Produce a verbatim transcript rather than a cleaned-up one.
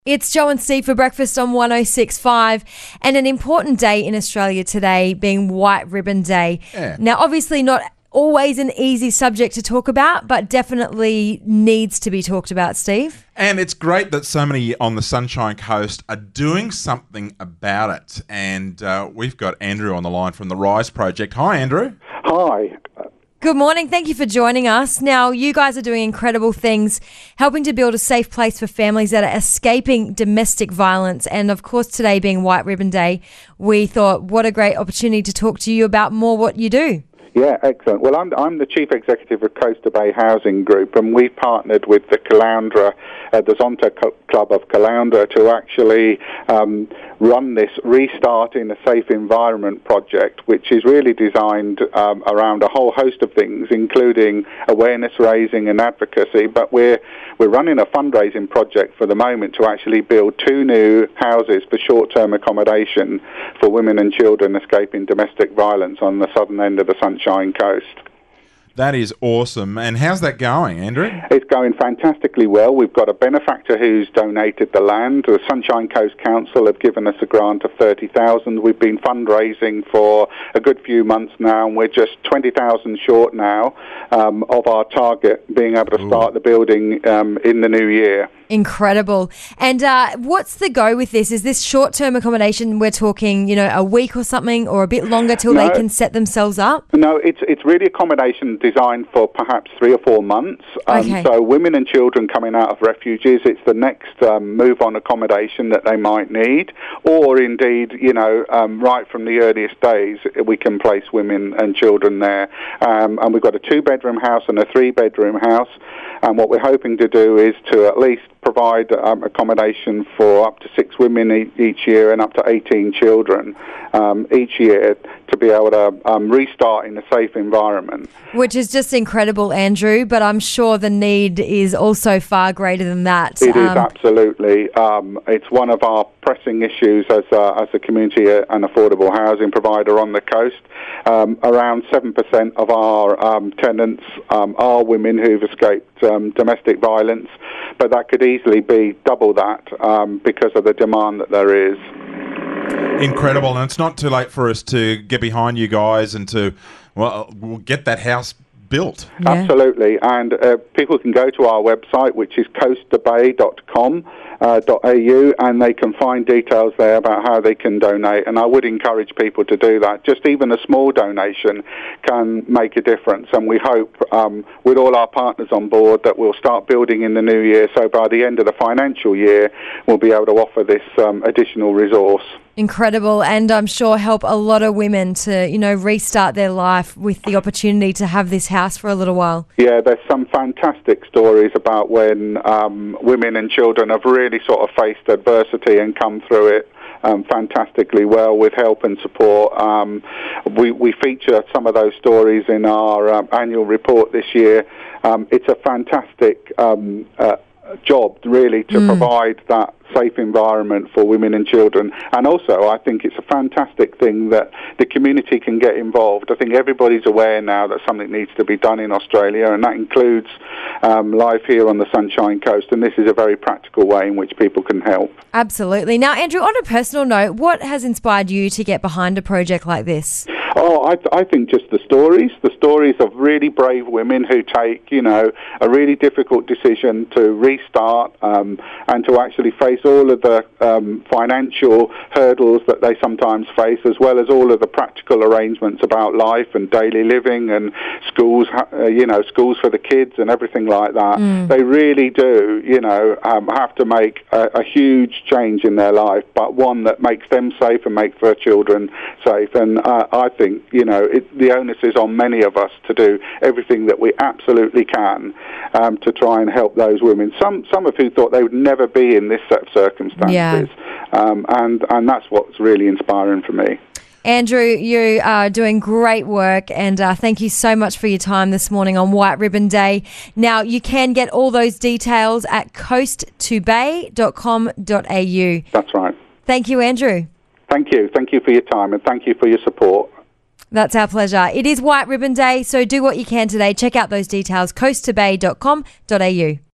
It's Joe and Steve for breakfast on one oh six point five, and an important day in Australia today being White Ribbon Day. Yeah. Now, obviously not always an easy subject to talk about, but definitely needs to be talked about, Steve. And it's great that so many on the Sunshine Coast are doing something about it. And uh, we've got Andrew on the line from the Rise Project. Hi, Andrew. Hi. Good morning. Thank you for joining us. Now, you guys are doing incredible things, helping to build a safe place for families that are escaping domestic violence. And of course, today being White Ribbon Day, we thought what a great opportunity to talk to you about more what you do. Yeah, excellent. Well, I'm, I'm the Chief Executive of Coast to Bay Housing Group, and we've partnered with the Caloundra, uh, the Zonta Co- Club of Caloundra, to actually um, run this Restarting a Safe Environment project, which is really designed um, around a whole host of things, including awareness raising and advocacy. But we're we're running a fundraising project for the moment to actually build two new houses for short-term accommodation for women and children escaping domestic violence on the southern end of the Sunshine Coast. That is awesome. And how's that going, Andrew? It's going fantastically well. We've got a benefactor who's donated the land. The Sunshine Coast Council have given us a grant of thirty thousand dollars. We've been fundraising for a good few months now, and we're just twenty thousand dollars short now um, of our target, being able to start Ooh. the building um, in the new year. Incredible. And uh, what's the go with this? Is this short-term accommodation? We're talking, you know, a week or something, or a bit longer till no, they can set themselves up? No, it's it's really accommodation designed for perhaps three or four months. Um, okay. So women and children coming out of refuges, it's the next um, move on accommodation that they might need, or indeed, you know, um, right from the earliest days, we can place women and children there. Um, and we've got a two-bedroom house and a three-bedroom house. And what we're hoping to do is to at least provide um, accommodation for up to six women e- each year and up to eighteen children um, each year to be able to um, restart in a safe environment. Which is just incredible, Andrew, but I'm sure the need is also far greater than that. It um, is, absolutely. Um, it's one of our pressing issues as a, as a community and affordable housing provider on the coast. Um, around seven percent of our um, tenants um, are women who've escaped um, domestic violence, but that could easily be double that um, because of the demand that there is. Incredible, and it's not too late for us to get behind you guys and to, well, we'll get that house built. Yeah. Absolutely, and uh, people can go to our website, which is coast to bay dot com. Uh, .au, and they can find details there about how they can donate, and I would encourage people to do that. Just even a small donation can make a difference, and we hope um, with all our partners on board that we'll start building in the new year, so by the end of the financial year we'll be able to offer this um, additional resource. Incredible, and I'm sure help a lot of women to, you know, restart their life with the opportunity to have this house for a little while. Yeah, there's some fantastic stories about when um, women and children have really sort of faced adversity and come through it um, fantastically well with help and support. Um, we, we feature some of those stories in our um, annual report this year. Um, it's a fantastic um, uh, job, really, to mm. provide that safe environment for women and children. And also, I think it's a fantastic thing that the community can get involved. I think everybody's aware now that something needs to be done in Australia, and that includes um, life here on the Sunshine Coast, and this is a very practical way in which people can help. Absolutely. Now, Andrew, on a personal note, what has inspired you to get behind a project like this? Oh, I, I think just the stories, the stories of really brave women who take, you know, a really difficult decision to restart um, and to actually face all of the um, financial hurdles that they sometimes face, as well as all of the practical arrangements about life and daily living and schools, uh, you know, schools for the kids and everything like that. Mm. They really do, you know, um, have to make a, a huge change in their life, but one that makes them safe and makes their children safe. And uh, I think think, you know, it, the onus is on many of us to do everything that we absolutely can um, to try and help those women. Some some of who thought they would never be in this set of circumstances. Yeah. Um, and, and that's what's really inspiring for me. Andrew, you are doing great work, and uh, thank you so much for your time this morning on White Ribbon Day. Now, you can get all those details at coast to bay dot com dot a u. That's right. Thank you, Andrew. Thank you. Thank you for your time, and thank you for your support. That's our pleasure. It is White Ribbon Day, so do what you can today. Check out those details, coast to bay dot com dot a u.